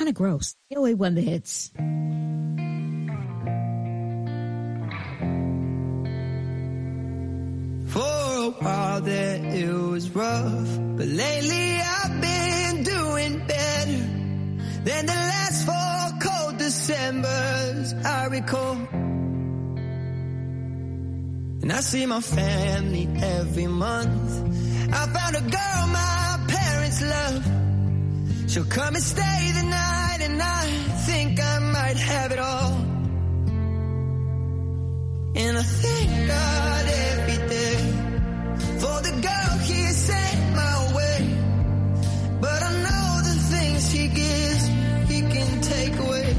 kind of gross. VOA won the hits. For a while there it was rough, but lately I've been doing better than the last 4 cold Decembers I recall. And I see my family every month. I found a girl my parents love. She'll come and stay the night, and I think I might have it all. And I thank God every day for the girl he sent my way. But I know the things he gives, he can take away.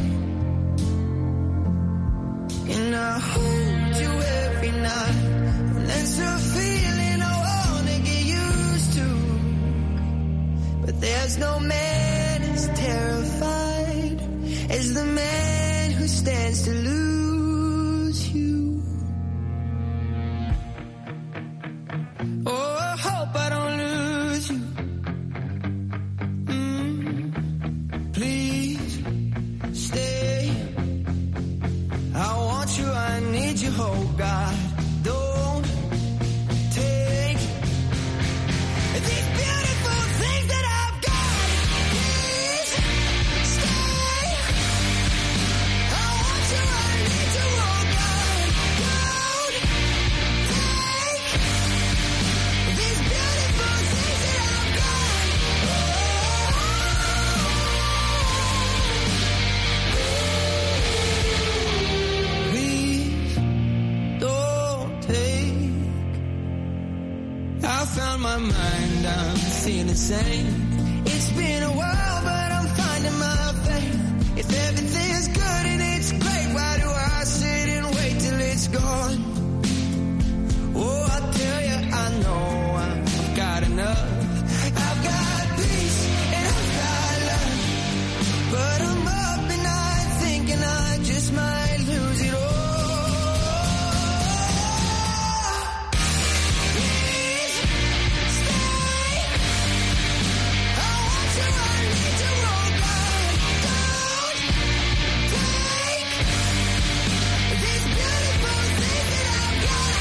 And I hold you every night, and that's a feeling I wanna get used to. But there's no man as terrified as the man who stands to lose you. Oh, I hope I don't lose you. Please stay. I want you, I need you, oh God. Don't take these beautiful things that I've got. Please stay. I want you, I need you, oh God. Don't take these beautiful things that I've got. Please don't take. I found my mind, I'm feeling sane. It's been a while, but I'm finding my faith. If everything's good and it's great, why do I sit and wait till it's gone? Oh, I tell you, I know I've got enough. I've got peace and I've got love. But I'm up at night thinking I just might lose it all. Please stay. I want you, I need you, oh God. Don't take these beautiful things that I've got.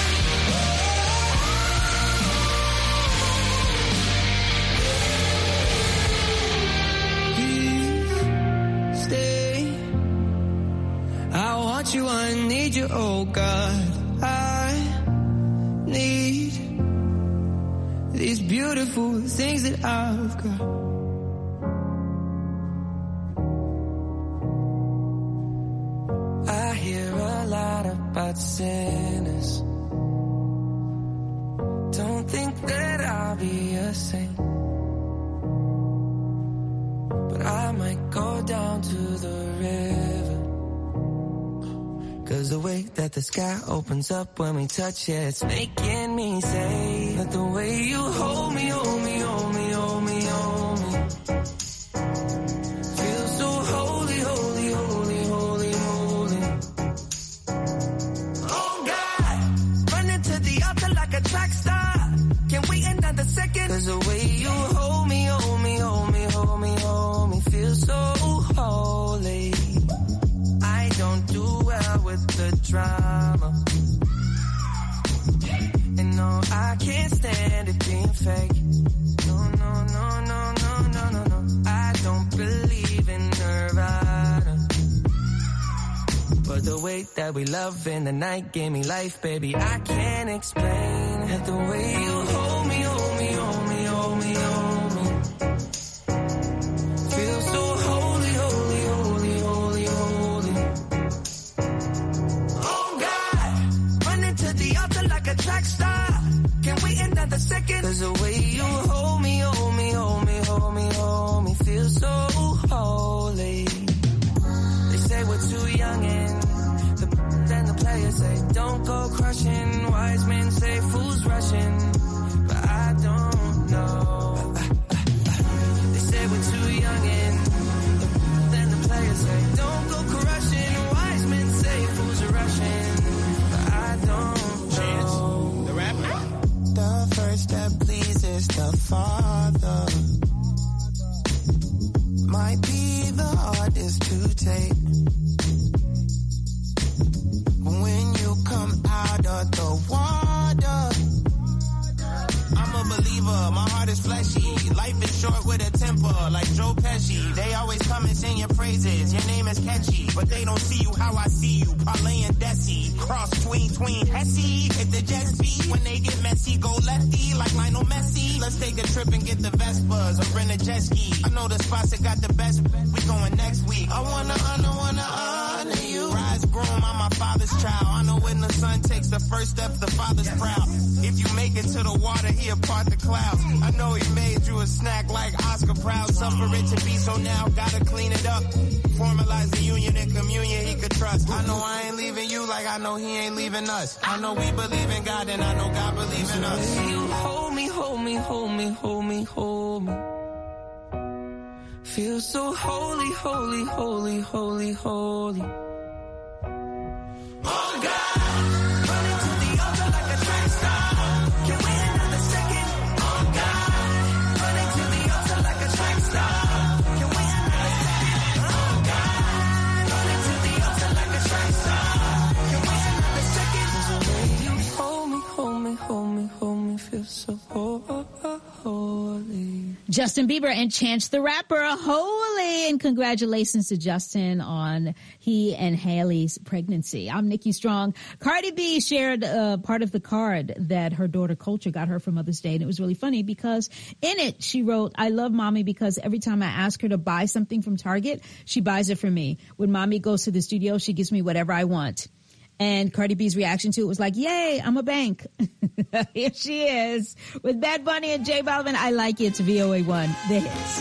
Please stay. I want you, I need you, oh God. I need these beautiful things that I've got. I hear a lot about sinners. Don't think that I'll be a saint, but I might go down to the river. 'Cause the way that the sky opens up when we touch it, it's making me say that the way you hold me, hold me, hold me, hold me, hold me, feels so holy, holy, holy, holy, holy. Oh God, running to the altar like a track star. Can wait another second? 'Cause the way you hold me, hold me, hold me, hold me, hold me, feels so holy. I don't do well with the drama, and no, I can't stand it being fake. No, no, no, no, no, no, no, no. I don't believe in Nirvana, but the way that we love in the night gave me life, baby. I can't explain that the way you hold me, hold me, hold me, hold me, hold me, feels so holy, holy, holy, holy, holy. Oh God, running to the altar like a track star. Can wait another second? 'Cause the way you hold me, hold me, hold me, hold me, hold me, feels so holy. They say we're too young and the players say don't go crushing. Wise men say fools rushing, but I don't know. They say we're too young and then the players say don't go crushing. Wise men say fools are rushing, but I don't know. The rapper. The first that pleases the Father might be the hardest to take. When you come out of the water, I'm a believer, my heart is fleshy. Life is short with a temper, like Joe Pesci. They always come and sing your praises, your name is catchy. But they don't see you how I see you, Parlay and Desi. Cross tween, Hesse. Hit the jet speed, when they get messy, go lefty, like Lionel Messi. Let's take a trip and get the Vespas, or rent a jet ski. I know the spots that got the best, we going next week. I wanna honor you. Rise groom, I'm my father's child. I know when the son takes the first step, the father's proud. If you make it to the water, he'll part the clouds. I know he made you a snack like Oscar Proud. Suffer it to be, so now gotta clean it up. Formalize the union and communion he could trust. I know I ain't leaving you like I know he ain't leaving us. I know we believe in God and I know God believes in us. You hold me, hold me, hold me, hold me, hold me. Feel so holy, holy, holy, holy, holy. Oh God, running to the altar like a track star. Can we another second? Oh God, running to the altar like a track star. Can we another second? Oh God, running to the altar like a track star. Can we another second? The way you hold me, hold me, hold me, hold me, feel so holy. Justin Bieber and Chance the Rapper, holy, and congratulations to Justin on he and Hailey's pregnancy. I'm Nikki Strong. Cardi B shared part of the card that her daughter Culture got her for Mother's Day, and it was really funny because in it she wrote, "I love mommy because every time I ask her to buy something from Target, she buys it for me. When mommy goes to the studio, she gives me whatever I want." And Cardi B's reaction to it was like, "Yay, I'm a bank." Here she is with Bad Bunny and J Balvin. I Like It, VOA1, the hits.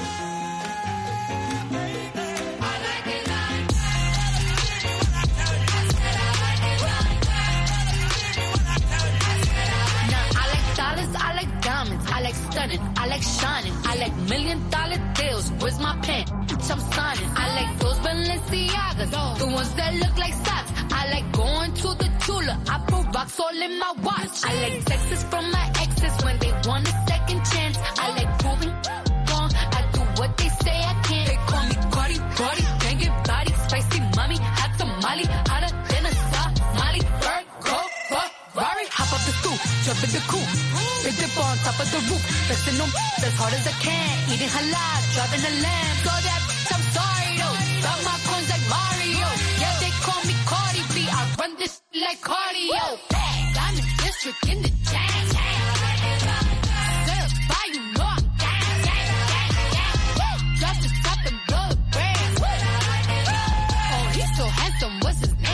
I like diamonds, I like stunning, I like shining, I like $1 million deals. Where's my pen? I'm signing. I like those Balenciagas, the ones that look like socks. I like going to the Tula, I put rocks all in my watch. I like texts from my exes when they want a second chance. I like proving wrong, I do what they say I can't. They call me Cardi, banging body, spicy mommy, hot tamale, hotter than a Somali. Virgo, Ferrari, hop up the stoop, jump in the coupe. Big dip on top of the roof, flexing them as hard as I can. Eating halal, driving a lamb. So that I'm sorry though. Got my coins like Mario. Yeah, they call me Cardi B. I run this like cardio. Diamond District in the jam. Certified, you know I'm gang. Drop the top and blow the brand. Oh, he's so handsome. What's his name?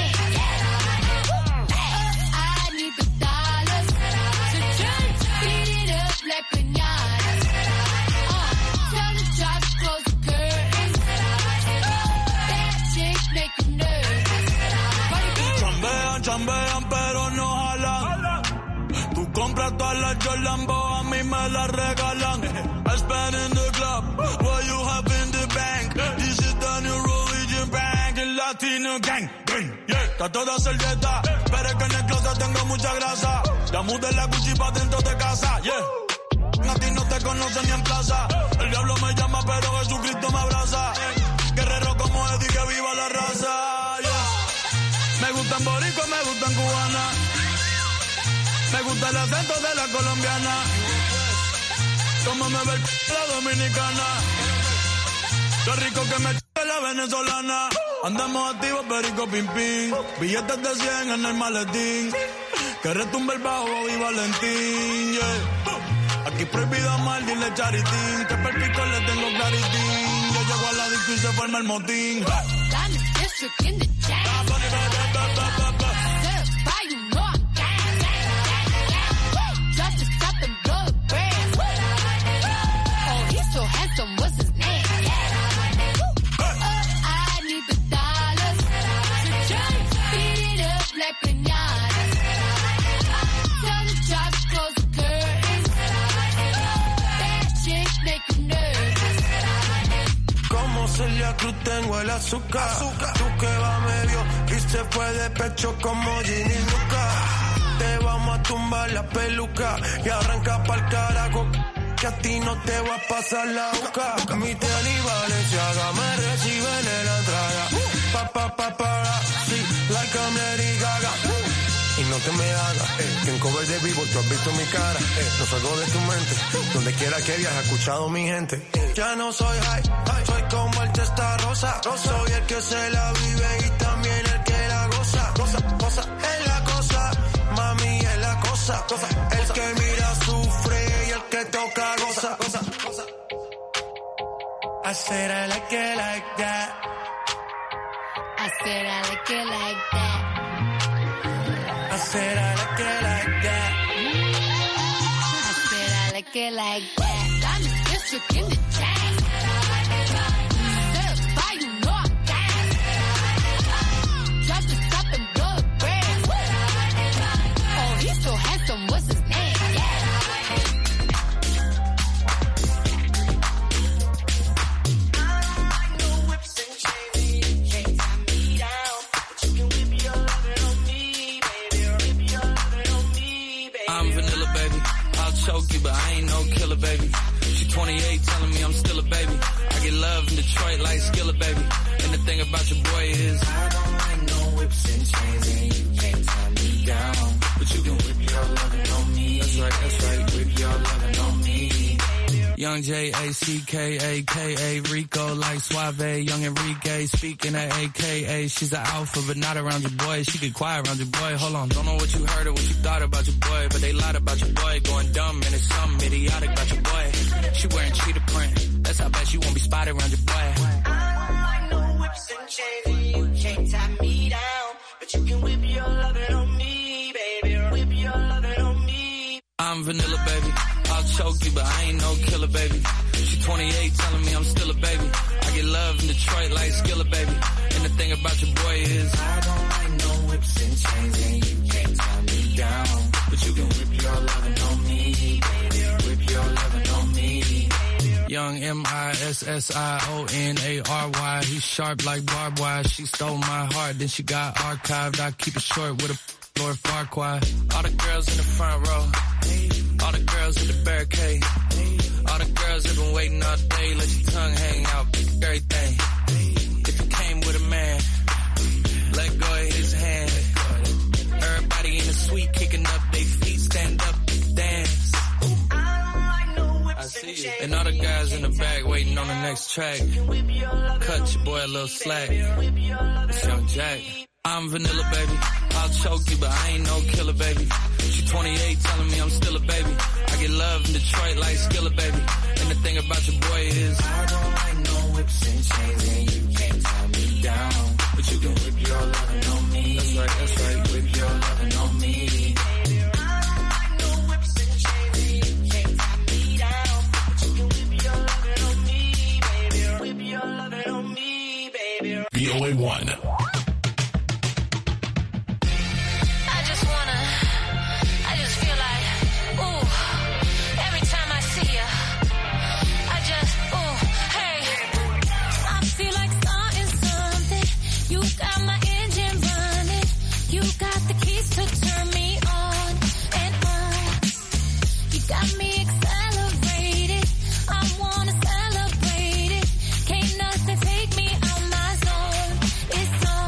I need the dollars. Beat it up like piñatas. Tell the job to close the curtains. That chick make you nervous. Chambean, pero no jalan. Tú compras todas las Jolambo, a mí me las regalan. I spend in the club, what you have in the bank. This is the new religion bank, el Latino gang. Yeah, está toda servieta, pero es que en el closet tengo mucha grasa. Ya mudé la Gucci pa' dentro de casa, yeah. A ti no te conocen ni en plaza. El diablo me llama, pero Jesucristo me abraza. Guerrero como Eddie, que viva la raza, yeah. Me gustan boricua, me gustan cubana. Me gusta el acento de la colombiana. Como me ve la dominicana. Lo rico que me la venezolana. Andamos activos, perico, pim, pim. Billetes de 100 en el maletín. Que retumbe el bajo y Valentín, yeah. Aquí prohibido amar, dile charitín. Que perpico le tengo claritín. Yo llego a la disco y se forma el motín. Diamond District in the jam. Certified, you know I'm gang. Drop the top and blow the brand. Oh, he's so handsome. What's his name? I need the dollars. Beat it up like piñatas. Tell the job to close the curtains. That chick make you nervous. Como Celia Cruz tengo el azúcar. Tú que va medio y se fue de pecho como Ginny Luca. Te vamos a tumbar la peluca y arranca pa'l carajo. Que a ti no te va a pasar la boca. Mi tele y Valenciaga me recibe paparazzi, like I'm Lady Gaga. Y no te me hagas, que en cover de vivo tú has visto mi cara. No salgo de tu mente, donde quiera que viajes, escuchado mi gente. Ya no soy high, soy como el testa rosa. Soy el que se la vive y también el que la goza. Cosa, es la cosa, mami es la cosa. El que mira sufre y el que toca goza. I said I like it like that. I said I like it like that. I said I like it like that. I said I like it like that. I'm a district in the chain. Certified, you know I'm gas. Drop the top and blow the brand. Oh, he's so handsome, what's his name? Choke you, but I ain't no killer, baby. She 28, telling me I'm still a baby. I get love in Detroit like Skillet, baby. And the thing about your boy is I don't like no whips and chains, and you can't tie me down. But you can whip your lovin' on me. That's right, whip your lovin' on me. Young J-A-C-K-A-K-A, Rico like Suave, young Enrique, speaking at AKA. She's an alpha, but not around your boy. She get quiet around your boy. Hold on, don't know what you heard or what you thought about your boy, but they lied about your boy. Going dumb, and it's something idiotic about your boy. She wearing cheetah print, that's how bad she won't be spotted around your boy. I don't like no whips and chains, and you can't tie me down. But you can whip your lovin' on me, baby. Whip your lovin' on me. I'm vanilla, baby. I'll choke you, but I ain't no killer, baby. She 28, telling me I'm still a baby. I get love in Detroit like Skillet, baby. And the thing about your boy is I don't like no whips and chains, and you can't tie me down. But you can whip your lovin' on me, baby. Whip your lovin' on me. Young M-I-S-S-I-O-N-A-R-Y. He's sharp like barbed wire. She stole my heart, then she got archived. I keep it short with a Lord Farquaad. All the girls in the front row. All the girls in the barricade. All the girls have been waiting all day. Let your tongue hang out, everything. If you came with a man, let go of his hand. Everybody in the suite kicking up their feet, stand up, dance. I see you. And all the guys in the back waiting on the next track. Cut your boy a little slack. It's Young Jack. I'm vanilla, baby. I'll choke you, but I ain't no killer, baby. She 28, telling me I'm still a baby. I get love in Detroit like Skillet, baby. And the thing about your boy is I don't like no whips and chains, and you can't tie me down. But you can whip your lovin' on me. That's right, whip your lovin' on me. VOA1. Take me out my zone. It's on.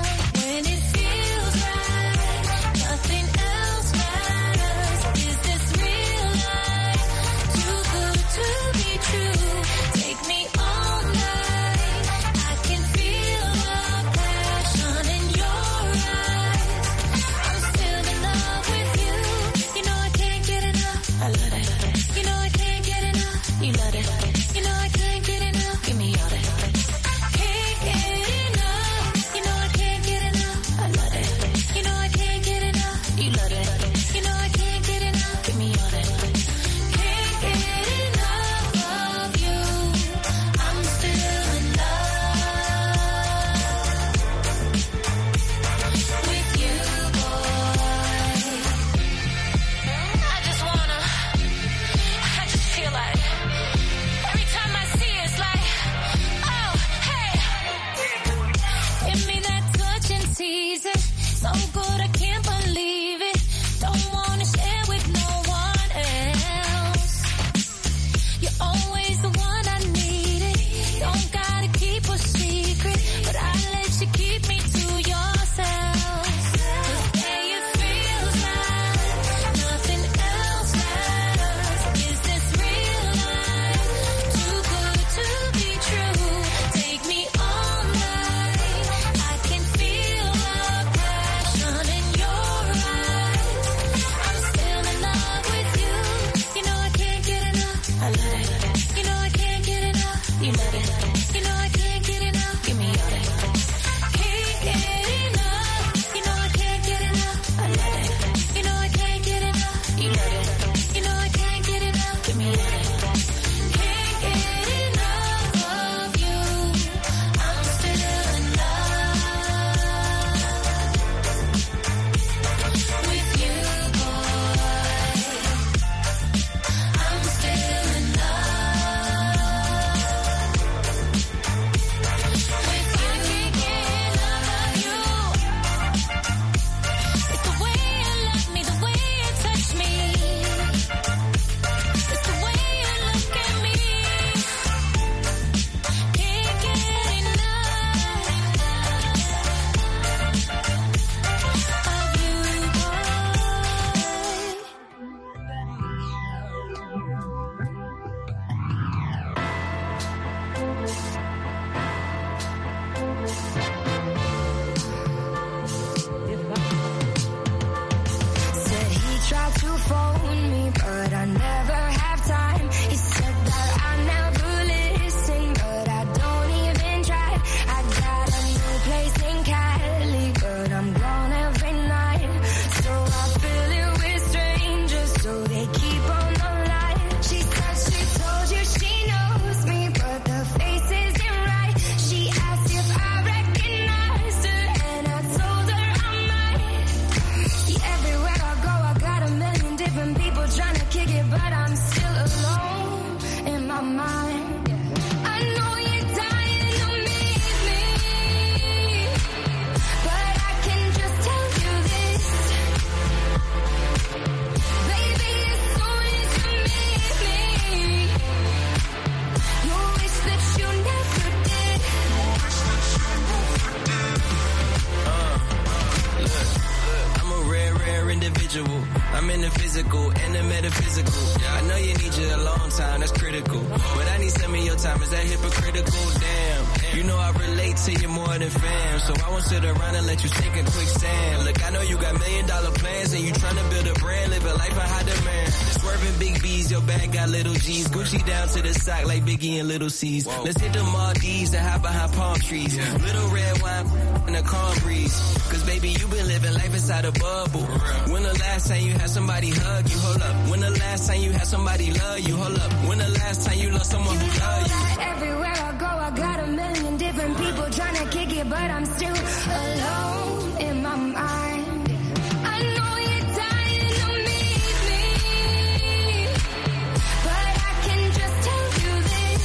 physical and the metaphysical. I know you need your alone time, that's critical. But I need some of your time, is that hypocritical? Damn, you know I relate to you more than fam. So I won't sit around and let you sink in quicksand. Look, I know you got $1 million plans and you tryna build a brand, live a life of high demand. Swerving big B's, your bag got little G's. Gucci down to the sock like Biggie and Little C's. Let's hit the Maldives and hide behind palm trees. Little red wine in a calm breeze. Cause baby, you been living life inside a bubble. When the last time you had somebody hug you? Hold up. When the last time you had somebody love you? Hold up. When the last time you loved someone who loved you? Everywhere I go, I got 1,000,000 different people trying to kick it, but I'm still alone in my mind. I know you're dying to meet me, but I can just tell you this,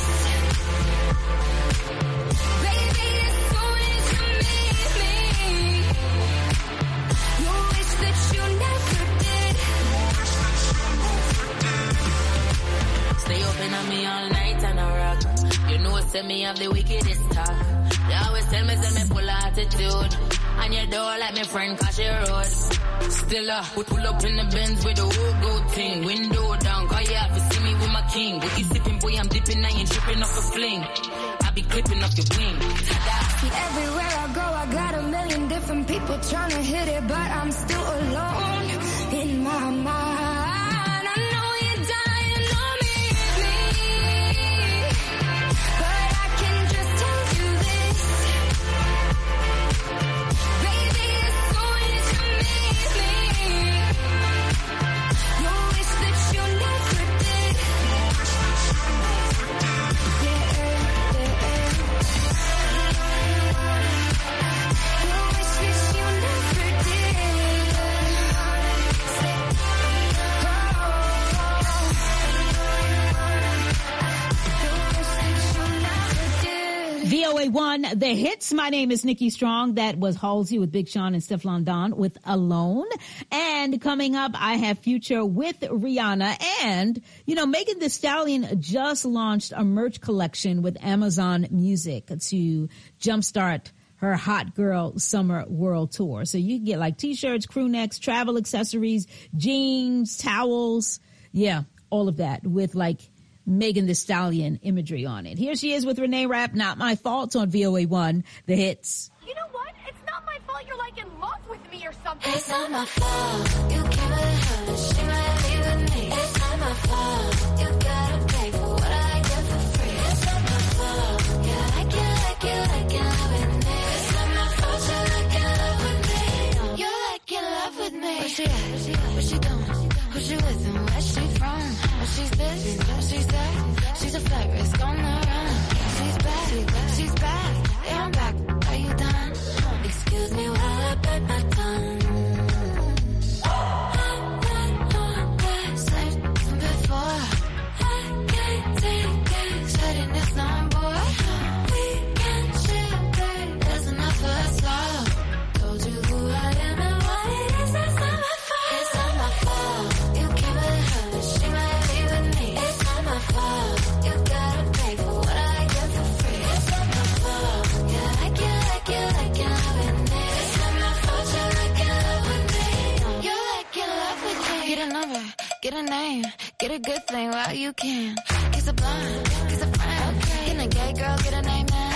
baby, as soon as you meet me, you wish that you never did. Stay open on me all night and I rock. You know, send me of the wickedest talk. They always tell me full of attitude. And your door like my friend cause she road. Still pull up in the Benz with the whole gold thing. Window down, cause you have to see me with my king. If you sipping, boy, I'm dipping, I ain't tripping off a fling. I be clipping off your wing. See, everywhere I go, I got 1,000,000 different people trying to hit it, but I'm still alone in my mind. VOA1, The Hits. My name is Nikki Strong. That was Halsey with Big Sean and Stefflon Don with Alone. And coming up, I have Future with Rihanna. And, you know, Megan Thee Stallion just launched a merch collection with Amazon Music to jumpstart her Hot Girl Summer World Tour. So you can get like t-shirts, crew necks, travel accessories, jeans, towels. Yeah, all of that with like Megan Thee Stallion imagery on it. Here she is with Renee Rapp, Not My Fault on VOA1, The Hits. You know what? It's not my fault you're like in love with me or something. It's not my fault. You came with her. She might be with me. It's not my fault. You gotta pay for what I get for free. It's not my fault. Yeah, I can love with me. It's not my fault. You like in love with me. You like in love with me. Where she at? What she doing? Who she with and where she from? What she's this? What she's that? She's a flight risk on the run. She's back. Yeah, I'm back. Are you done? Excuse me while I bite my tongue. Same before. I can't take it. Setting this number. We can share, babe. There's enough for us all. Told you who I am and what it is. That's not my fault. It's not my fault. You came with her. She might be with me. It's not my fault. You gotta pay for what I get for free. It's not my fault. Yeah, I can love with me. It's not my fault. You like in love with me. You like in love with me. Get a number, get a name, get a good thing while you can. Kiss a blind, kiss a friend. Get a gay girl, get a name now.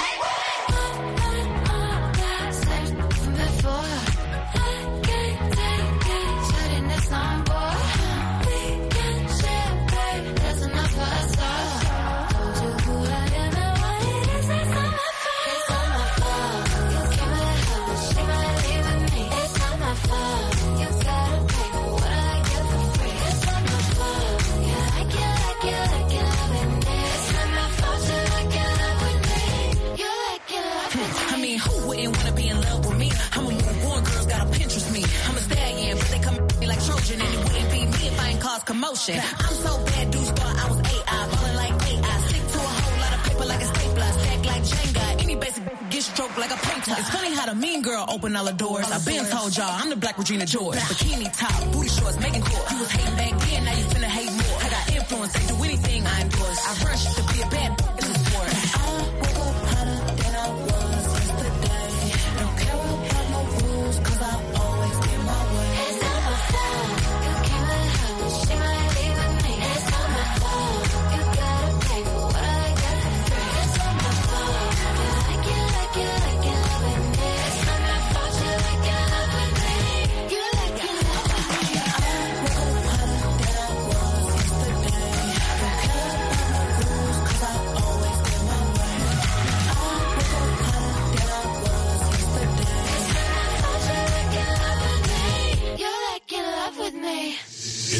Same from before. I can't take it. Shutting this number. We can share, babe. There's enough for us all. Told you who I am and what it is. It's not my fault. It's not my fault. You came with her. She might be with me. It's not my fault. You gotta pay for what I get for free. It's not my fault. Yeah, I can love with me. It's not my fault. You like in love with me. You like in love with me. I mean, who wouldn't want to be in love with me? I'm a move on, girls gotta Pinterest me. I'm a stallion, but they come at me like Trojan, and it wouldn't be me if I ain't cause commotion. I'm so bad, dudes thought I was AI, ballin' like AI. Stick to a whole lot of paper like a stapler, stack like Jenga. Any basic get stroked like a painter. It's funny how the mean girl open all the doors. I've been told y'all I'm the Black Regina George. Bikini top, booty shorts, making cool. You was hating back then, now you finna hate more. I got influence, I do anything I endorse. I rush to be a bad in the sport. I woke up hotter than I was yesterday. Don't care about no rules, cause I always get my way. It's not my fault. You came with her.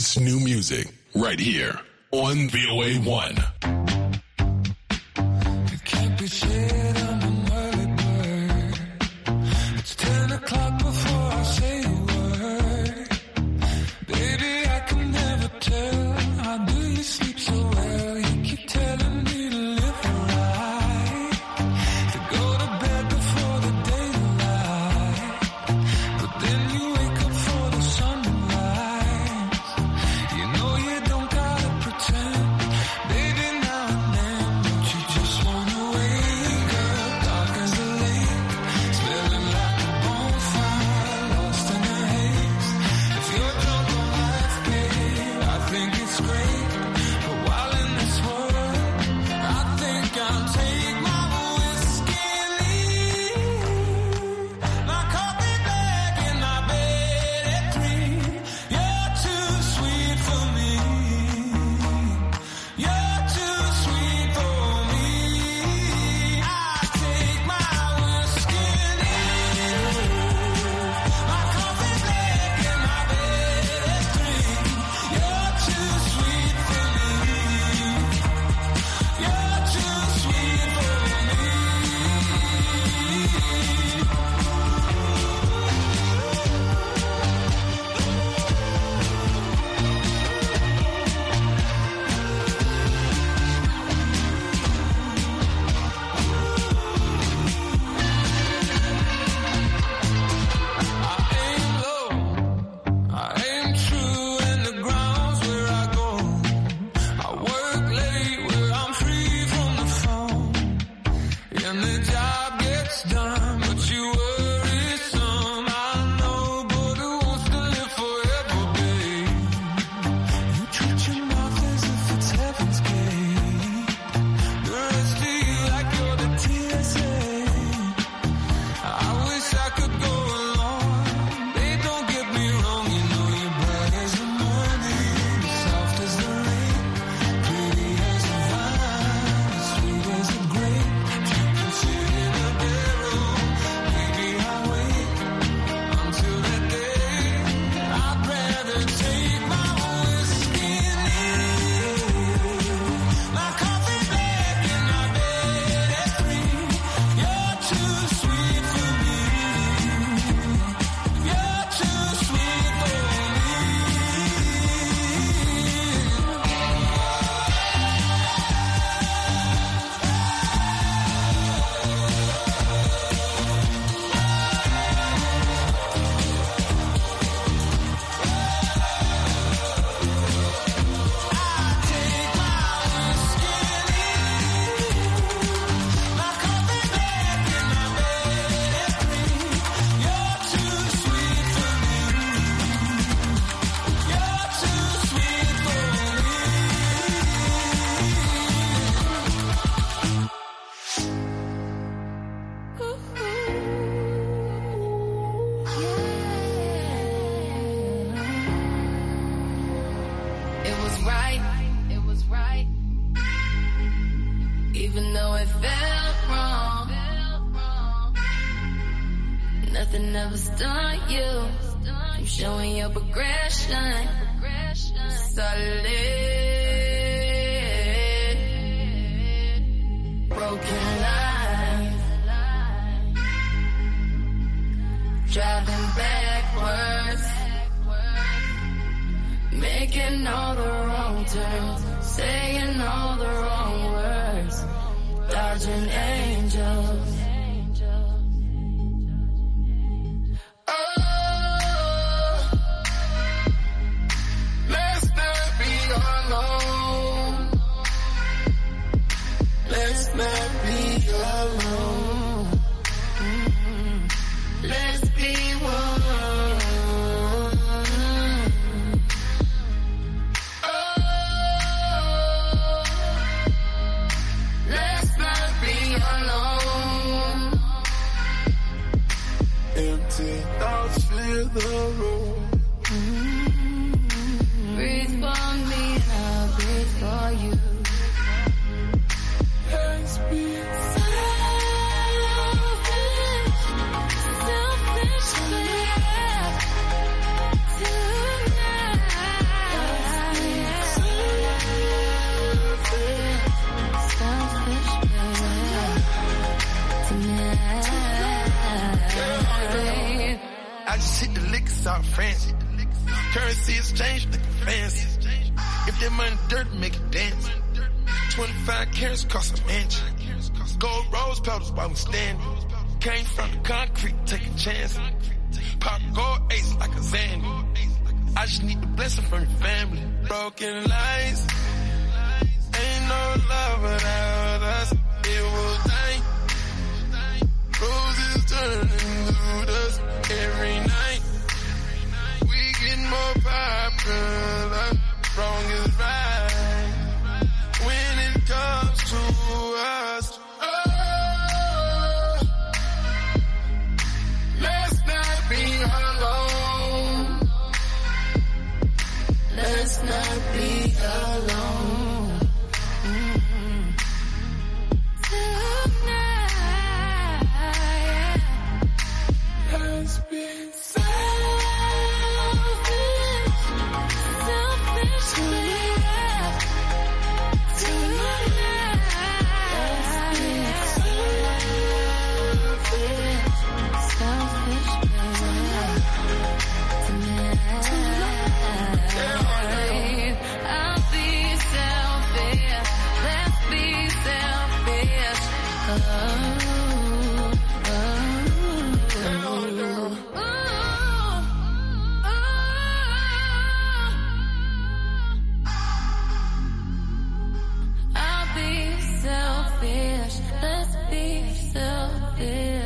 It's new music right here on VOA1. It can't be said I'm an early bird. It's 10 o'clock before I say a word. Baby, I can never tell. How do you sleep so well? You keep telling me to live right, to go to bed before the daylight, but then you wake up for the sun to rise. You know you don't gotta pretend, baby, now and then. Don't you just wanna wake up, dark as a lake, smelling like a bonfire, lost in a haze. If you're drunk on life, babe, I think it's great, but while in this world, I think I'll take my whiskey and leave. My coffee black and my bed at 3. You're too sweet for me. You're too sweet for me. I take my whiskey and leave. My coffee black and my bed at 3. You're too sweet for me. You're too sweet for me. I aim low, I aim true, and the ground's where I go. I work late where I'm free from the phone, and the job gets done, but you worry some. I know, but who wants to live forever, babe? You treat your mouth as if it's heaven's gate. The rest of you like you're the TSA. I wish I could go along. Babe, don't get me wrong, you know you're bright as the morning, soft as the rain, pretty as a vine, sweet as a grape. You can sit in a barrel, maybe I'll wait until that day. I'd rather take my whiskey and leave. My coffee black and my bed at 3. You're too sweet for me. You're too sweet for me. It was right, even though it felt wrong. Nothing ever stunned you from showing your progression. Solid, broken lines, driving backwards, making all the wrong turns, saying all the wrong words, dodging angels. Oh, let's not be alone. Let's not be alone. Let's be one. Let's not be alone. Empty thoughts fill the room. Breathe for me, I'll breathe for you. Let's be selfish, tonight. I just hit the liquors out France. Currency exchange looking fancy. If that money dirty, make it dance. 25 carats cost a mansion. Gold rose petals while we standing. Came from the concrete, taking chances. Pop gold ace like a Zandy. I just need the blessing from your family. Broken lights. Ain't no love without us. It was night. Roses turning to dust every night. We get more popular.